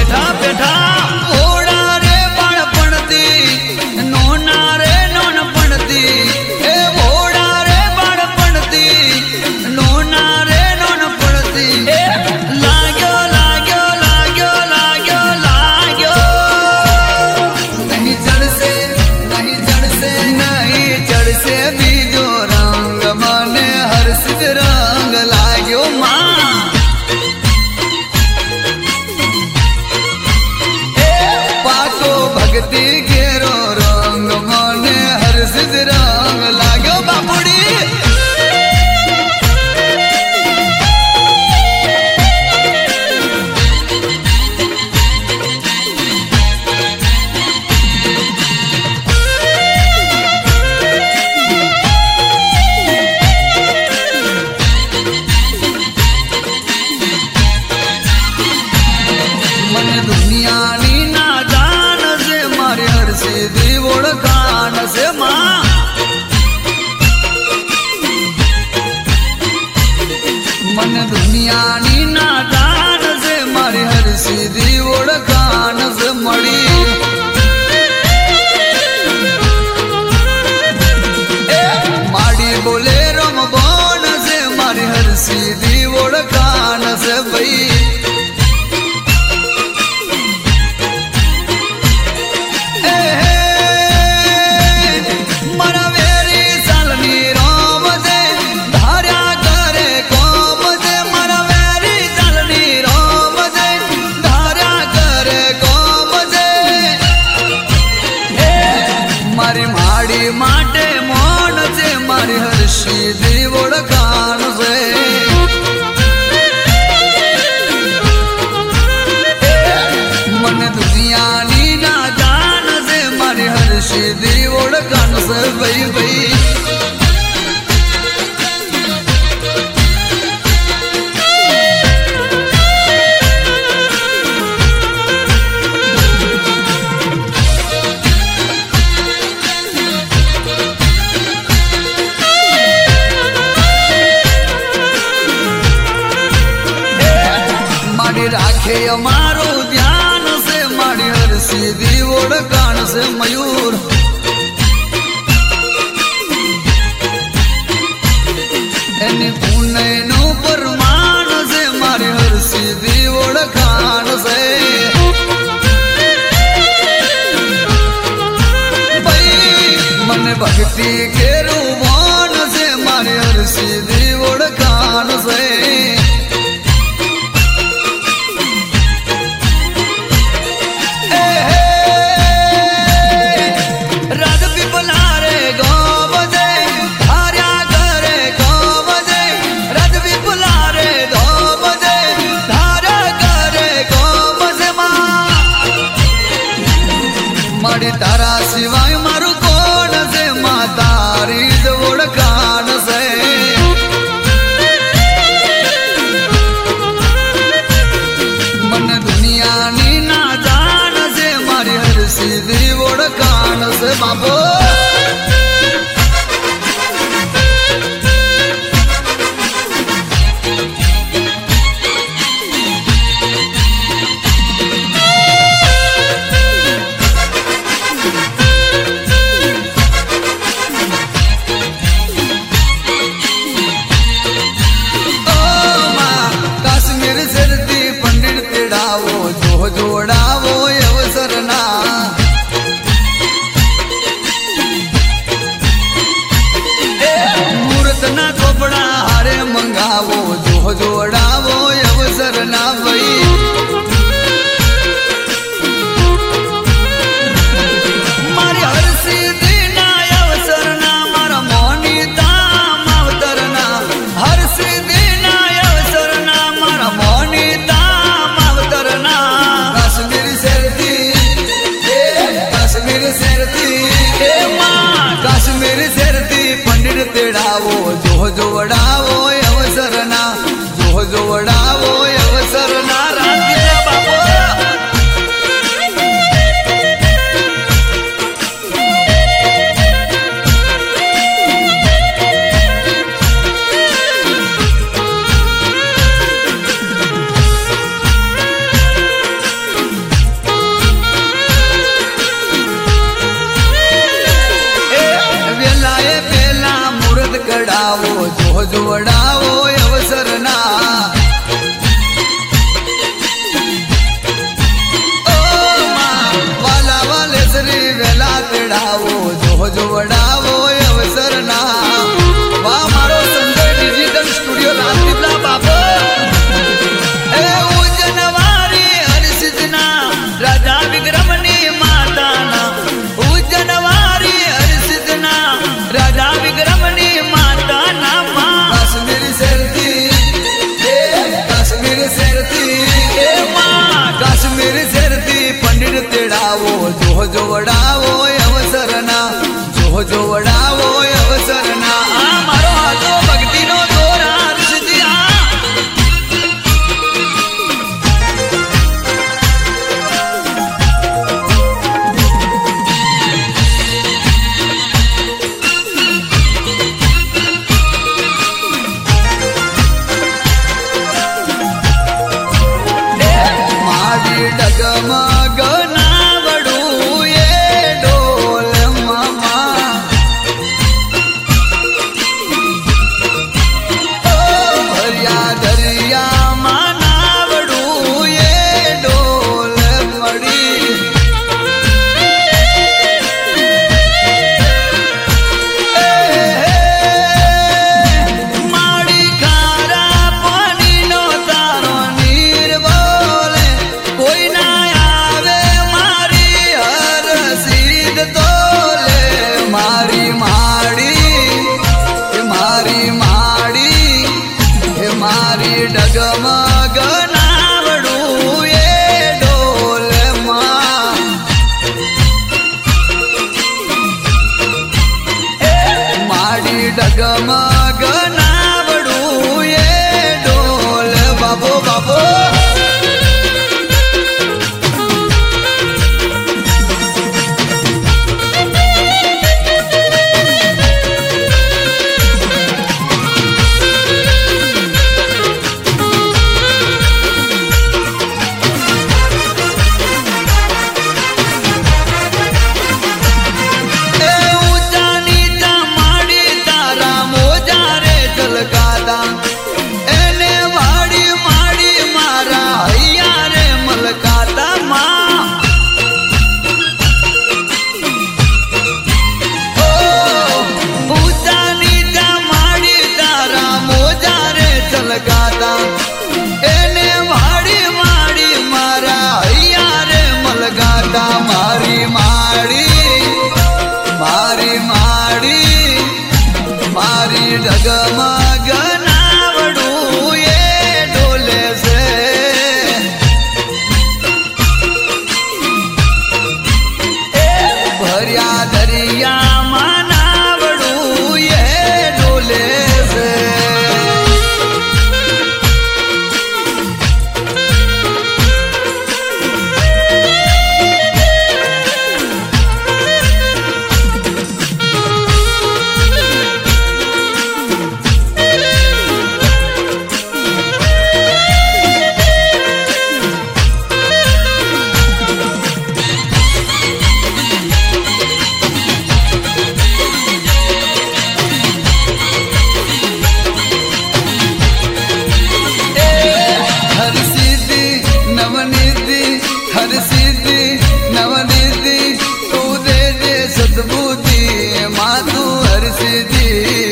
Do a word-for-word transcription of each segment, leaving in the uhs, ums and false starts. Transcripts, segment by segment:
बैठा बैठा ओड़ा रे बाळपणती नोना रे नोनपणती ए ओड़ा रे बाळपणती नोना रे नोनपणती लाग्यो लाग्यो लाग्यो लाग्यो लाग्यो नहीं जड़से नहीं जड़से नहीं जड़से बीजो रंग माने हर्षित रंग लाग्यो मां भक्ति घेरो रंग माने हर्षित रंग लाग्यो बापुड़ी मन दुनिया नी सीधी ओळखाण से मां मन दुनिया नी नादान से मारी हर सीधी ओळखाण से मળી माड़ी बोले रम बोन से मारी हर सीधी ओळखाण से भई माड़ी माटे मोन से मारी हर्षिदी ओळखाण से मन दुनिया नी ना जान से मारी हर्षिदी ओळखाण से भई भई राखे अमारो ध्यान से मारी हर सीधी ओळखाण से मयूर एने पुणे नो परमान से मारी हर सीधी ओळखाण से भाई मन भक्ति के रूपान से मारी हर सीधी ओळखाण से तारा सिवाय मारू कोण से मातारी ओळखाण से मन दुनिया नी ना जान से मारी हर सीधी ओळखाण से बाबो जोड़ावो अवसर ना डगमग नावड़ू ये डोल मामा ओ भरिया दरिया मां नावड़ू ये डोल मड़ी डगमग नावड़ू ये डोल मां माड़ी डगमग नावड़ू ये डोल बाबो बाबो એને વાડી માડી મારા હૈયા રે મલકાતા માં ઓ ઊંચા નીચા માડી તારા મોજા રે ચલકાતા એને વાડી માડી મારા હૈયા રે મલકાતા મારી માડી મારી માડી મારી ડગમગ નાવડू ये डोले से भरिया दरिया मां नावड़ू ये डोले से हर सिद्धि नवनिधि तू दे दे सद्बुद्धि माँ तू हर सिद्धि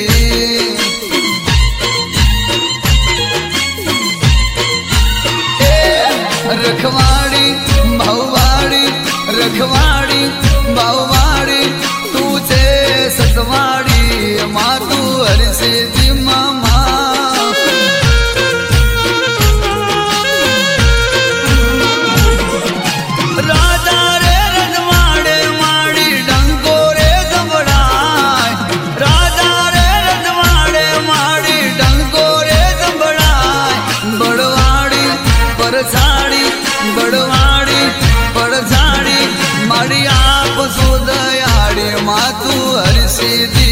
रखवाड़ी बहुवाड़ी रखवाड़ी बहुवाड़ी तू छे सतवाड़ी माँ तू हर सिद्धि मामा राजा रे रजवाड़े माड़ी डंको रे जबड़ाय राजा रे रजवाड़े माड़ी डंको रे जबड़ाय बड़वाड़ी परछाड़ी बड़वाड़ी परछाड़ी माड़ी आप सुदयाड़ी माँ तू हर सिद्धि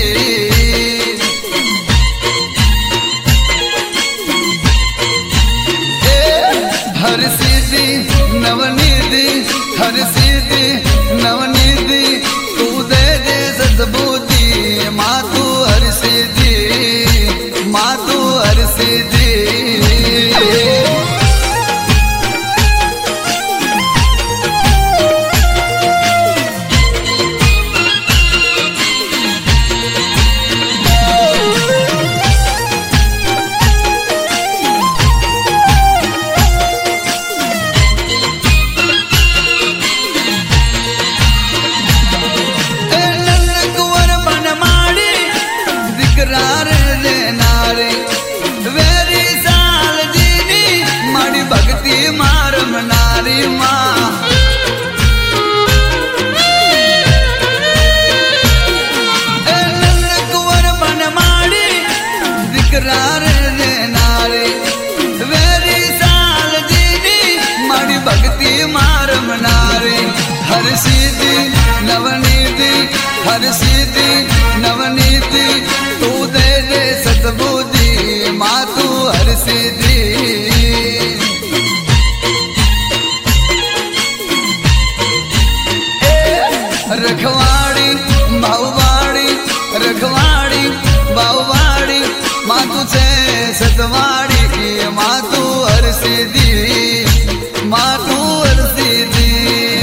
हर सिद्धि नवनिधि हर सिद्धि नवनिधि तू दे दे सद्बुद्धि माँ तू हर सिद्धि माँ तू हर सिद्धि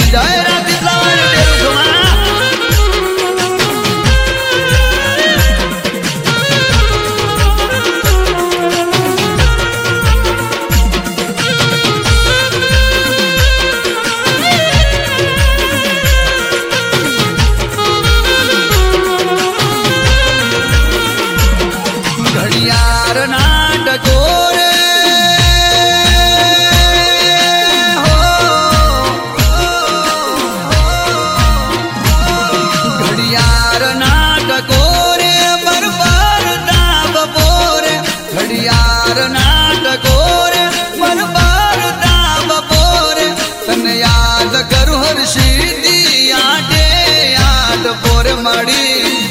जय राधे फ्लावर घड़ियार नाटक रे हो घड़ियार नाटक रे बरबार दाब बोरे घड़ियार नाटक रे बरबार दाब बोरे तन याद करू हर सीधी आटे याद बोरे मड़ी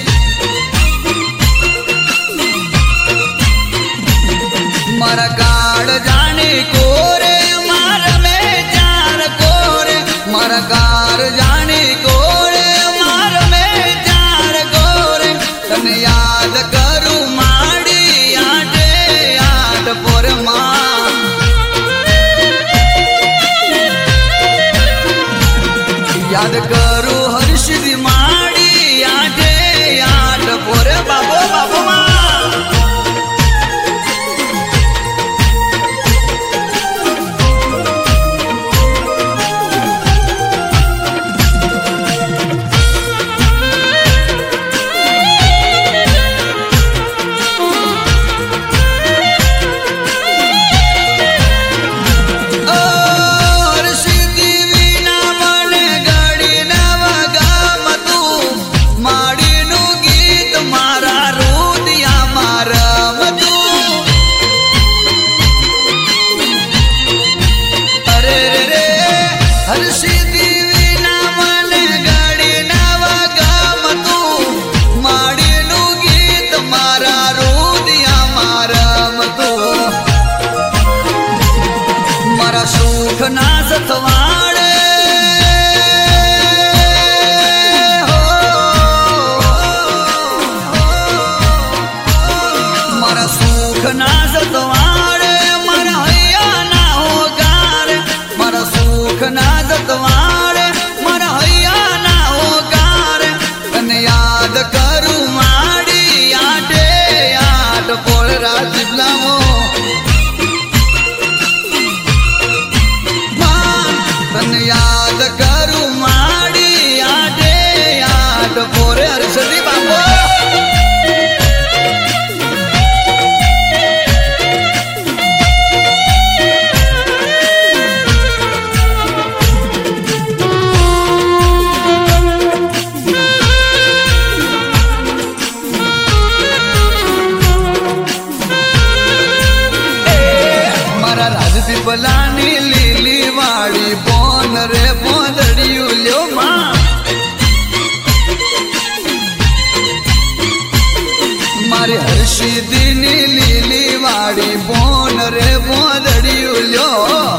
मारा गाड़ जाने कोरे मार में चार कोरे मारा गाड़ जाने कोरे मार में चार कोरे तन याद करू माड़ी आटे याद पोर मां याद करू हर्षिदी माड़ी आटे याद पोरे बाबो बाबो मां सुख ना सतवाड़े हो मारा सुख ना सतवाड़े मारा हैया ना हो गारे मारा सुख ना सतवाड़े मारा हैया ना हो गारे तन याद करू माड़ी आटे याद पोल राजिबला मो याद करू माड़ी यादे याद पोरे हर्षदी बाबो मारा राजदी बलानी लीली वाड़ी बोन रे बोंदड़ियू ल्यो मां मारी हर्षिदी लीली वाड़ी बोन रे बोंदड़ियू ल्यो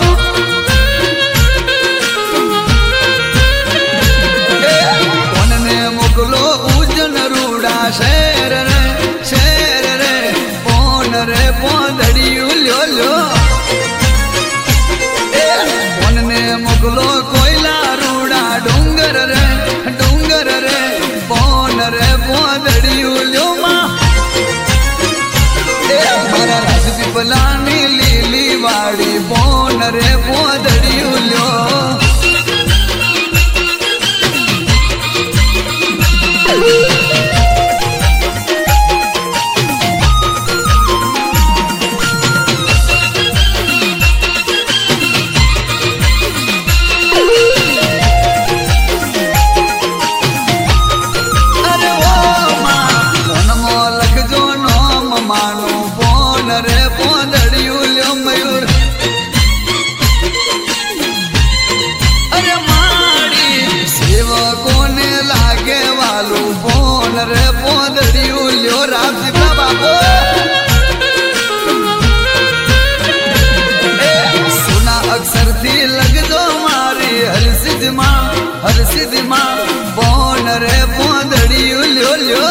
ने मुगलो उजन रूड़ा शेर रे शेर रे बोन रे बोंदड़ियू ल्यो ल्यो मुगलो कोयला रूड़ा डूंगर रे डूंगर रे बोन रे बोंदड़ियू ल्यो मां मारा राजदी बलानी लीली वाड़ी बोन रे बोंदड़ियू ल्यो रे बोंदड़ियू ल्यो राजी बाबो सुना अक्सर थी लग दो मारी हर सिद्ध मां हर सिद्ध मां बोन रे बोंदड़ियू ल्यो ल्यो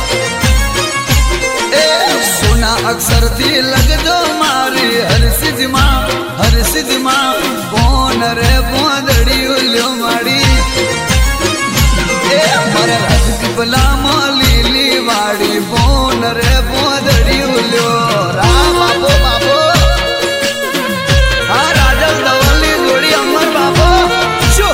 सुना अक्सर थी लग दो मारी हर सिद्ध मां हर सिद्ध मां बोन रे बोंदड़ियू ल्यो माड़ी पीपला લીલી વાડી બોન રે પોદડી ઉલ્યો રામ બાપો બાપો હા રાજલ ધવલની જોડી અમર બાપો શું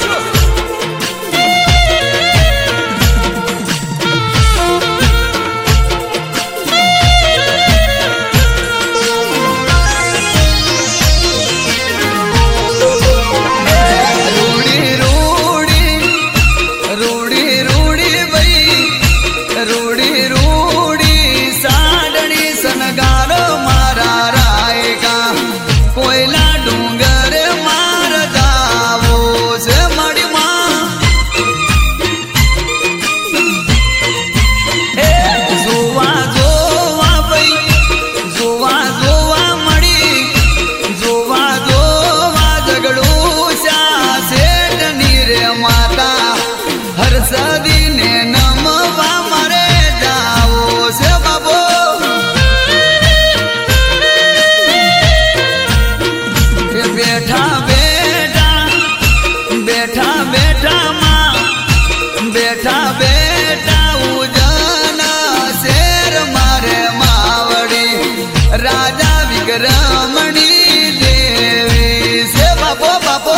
સદીને નમવા મારે જાવો છે બાબો બેઠા બેઠા બેઠા બેઠા માં બેઠા બેઠા ઉજન શેર મારે માવડી રાજા વિક્રમણી દેવી છે બાપો બાપો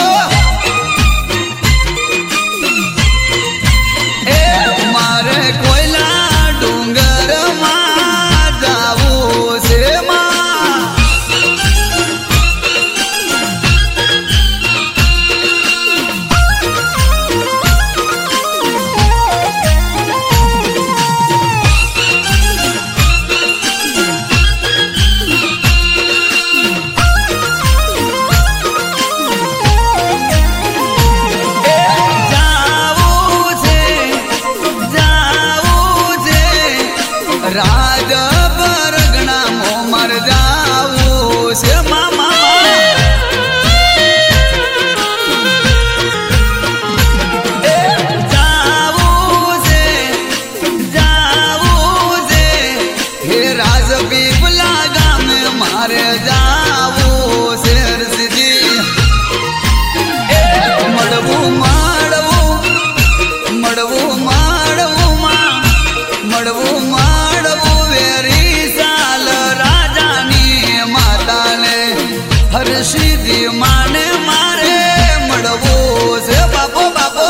રાજ પરગણા મોમર જાવું છે મામા જાવું છે જાવું છે હે રાજ પીપલા ગામે મારે જાવું છે સીધી મળવું મળવું મળવું મળવું માં મળવું હરસિદ્ધિ માને મારે મળવું છે બાપો બાપો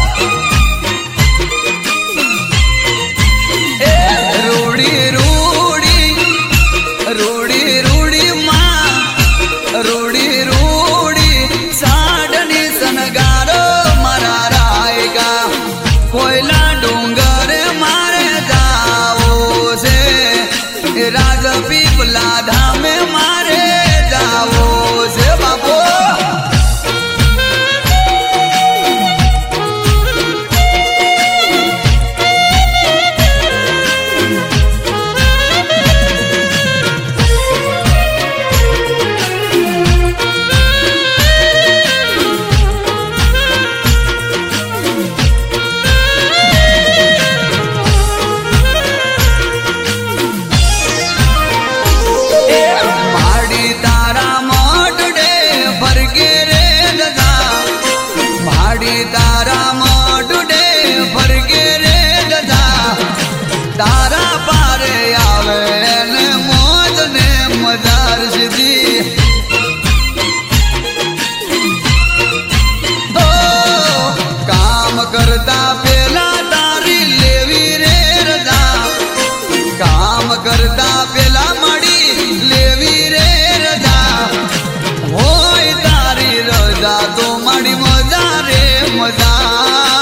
એ રૂડી રૂડી રૂડી રૂડી માં રૂડી રૂડી સાડની સનગારો મારા રાયગા કોયલા ડુંગર મારે જાવો છે રાજ પીપલા ધામે મારે જાવો છે બાપો તારા મોઢડે ફરકે રે ગધા તારા પારે આવે ને મોજ ને મજાર સીધી ઓ કામ કરતા પેલા તારી લેવી રે રજા કામ કરતા પેલા મળી લેવી રે રજા હોય તારી રજા તો મારી મજા રે મજા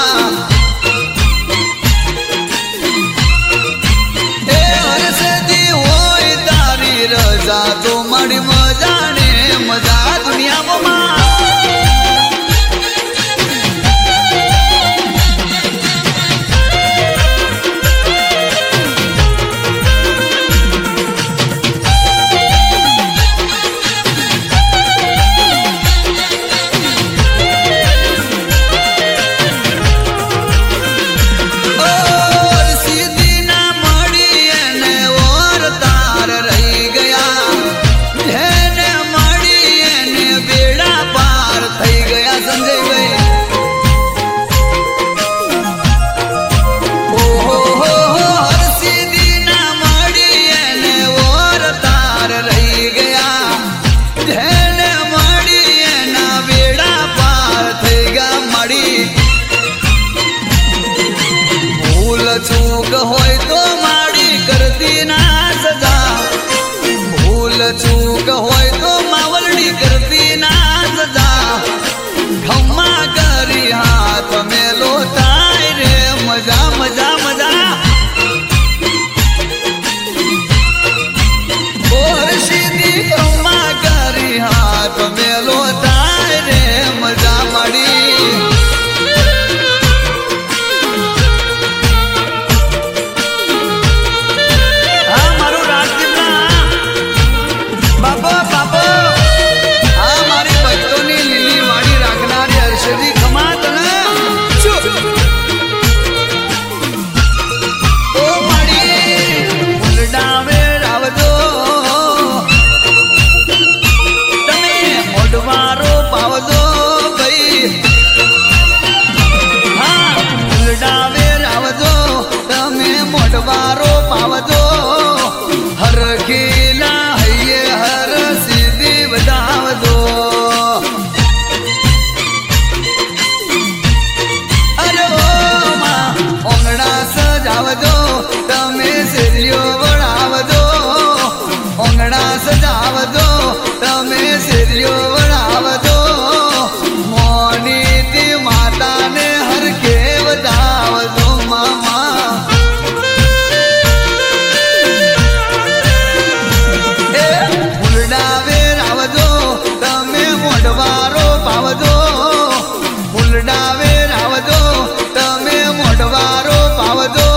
ડાવે રાવજો તમે મોઢવારો પાવજો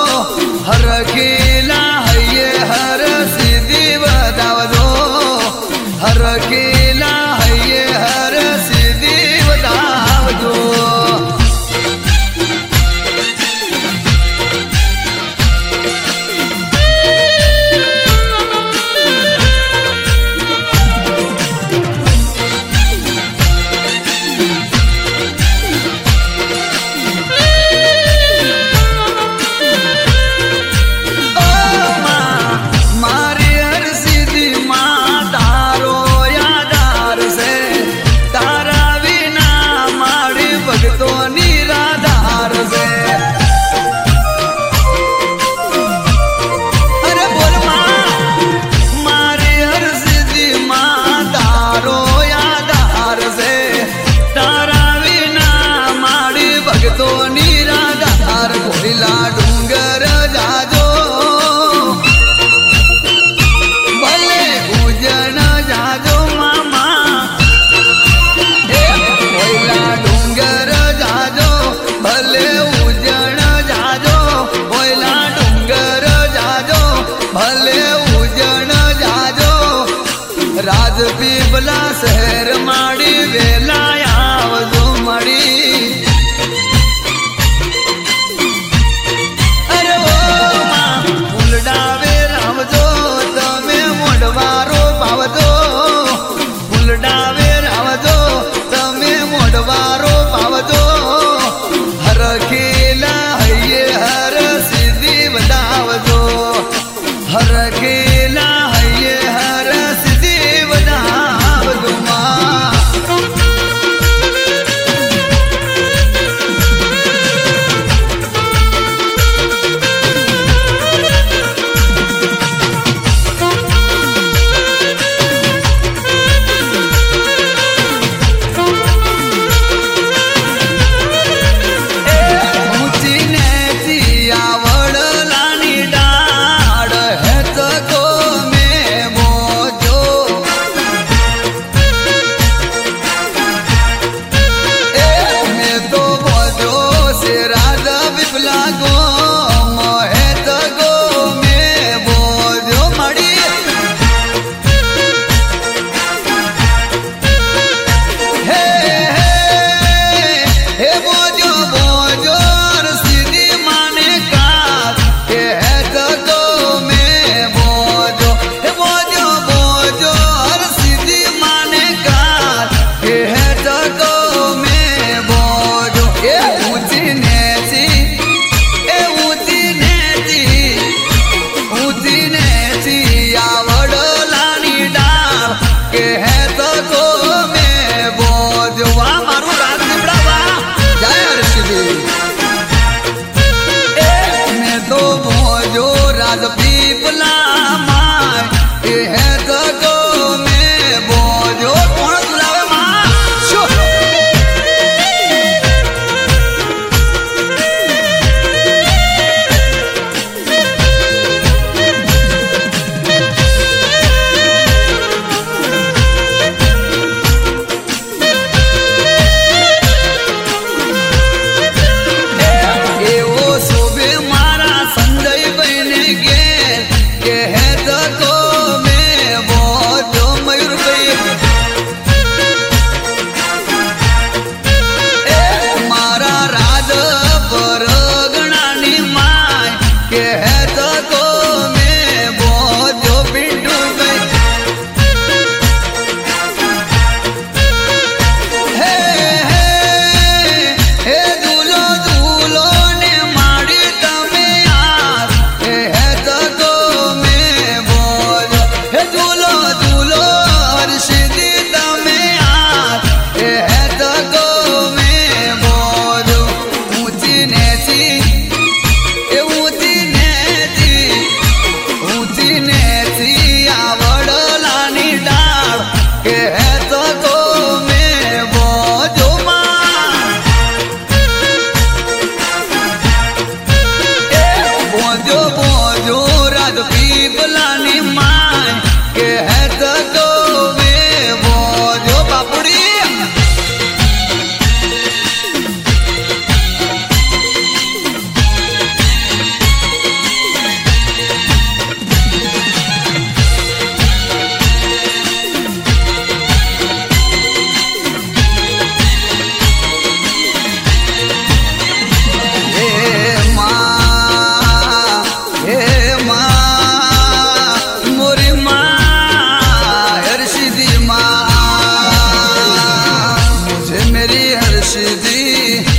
હરખેલા હૈયે હર સિદ્ધિ વધાવજો હરખેલા હૈયે હર સિદ્ધિ વધાવજો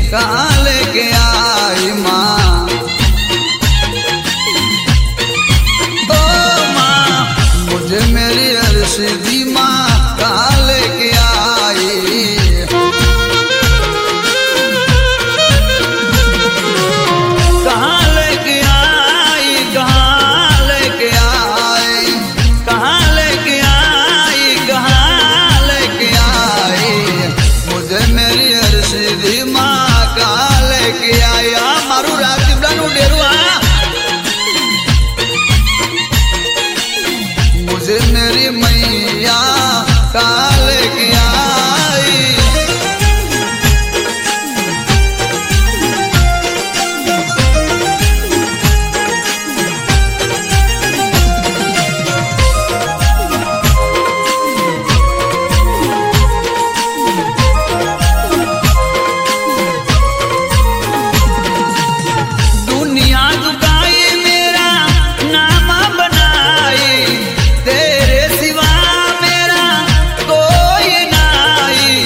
कहाँ लेके आई माँ। ओ माँ मुझे मेरी अरशदी माँ कहाँ लेके आई। कहाँ लेके आई, कहाँ लेके आई, कहाँ लेके आई, कहाँ लेके आई। मुझे मेरी अरशदी माँ कहाँ लेके आई। आ मारू राजपीपळा નું डेरू आ। मुझे मेरी मैया कहाँ लेके आई। दुनिया दुकाई मेरा नाम बनाई, तेरे सिवा मेरा कोई नाई।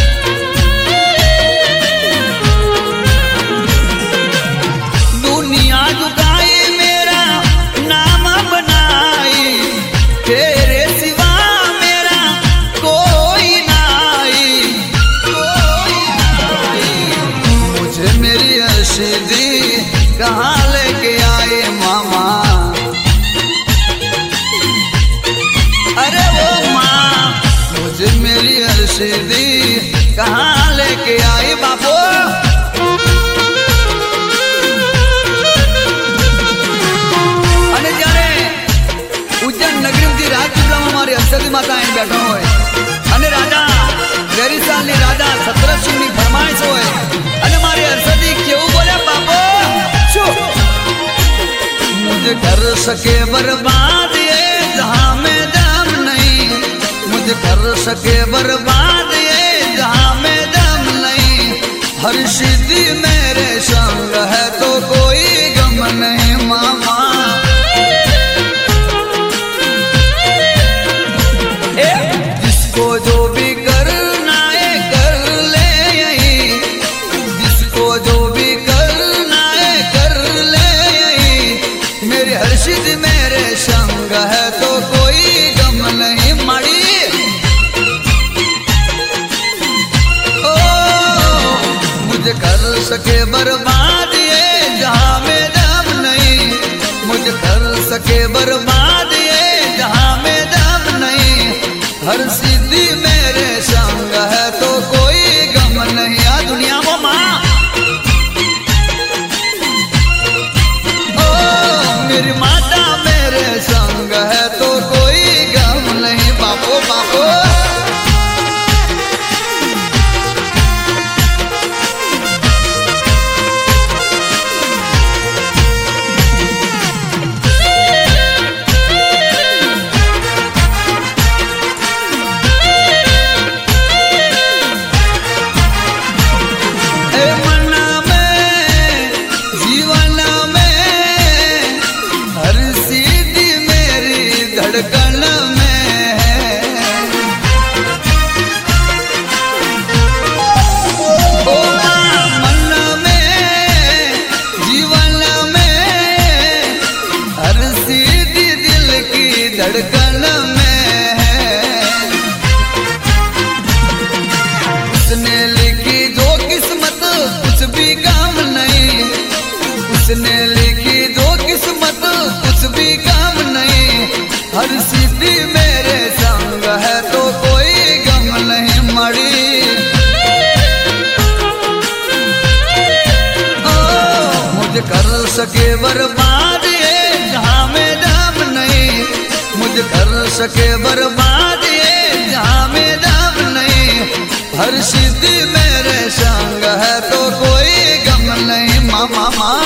दुनिया दुकाई मेरा नाम बनाई, तेरे सिवा मेरा कोई नाई, कोई नाई। मुझे मेरी अरशदी कहाँ लेके आए मामा। अरे वो माँ मुझे मेरी अरशदी कहाँ लेके आई बापू। અને જ્યારે ઉજ્જૈન નગરીમાંથી રાજપીપળામાં મારી અરશદી માતા અહીં બેઠો હોય અને રાજા વેરીસાલની રાજા સતરસિંહની ફરમાઈશ હોય અને મારી અરશદી કેવું બોલે બાપુ। मुझे कर सके बर्बाद ये जहाँ में दम नहीं, मुझे कर सके बर्बाद ये जहाँ में दम नहीं। हर सिद्धि मेरे संग है तो कोई गम नहीं मामा। ए, जिसको जो भी करना है कर ले यही, जिसको जो भी करना है कर ले यही। मेरी हर्षित मेरे संग है तो कोई गम नहीं माड़ी। ओ मुझे कर सके बर्बाद ये जहाँ में दम नहीं, मुझे कर सके बर्बाद ये जहाँ में दम नहीं। हर सिद्धि मेरे संग है तो कोई गम नहीं। आ दुनिया में माँ मेरी माता मेरे संग है तो कोई गम नहीं बापो बापो। ए मन में जीवन में हर सीधी मेरी धड़कन में है। ओ माँ मन में जीवन में हर सीधी दिल की धड़कन में है। उसने लिखी जो किस्मत कुछ भी काम नहीं, उसने लिखी जो किस्मत कुछ भी काम नहीं। हर सिद्धि मेरे संग है तो कोई गम नहीं मड़ी। ओ मुझे कर सके बर्बाद ये जहाँ में दम नहीं, मुझे कर सके बर्बाद ये जहाँ में दम नहीं। हर सिद्धि मेरे संग है तो कोई गम नहीं मामा।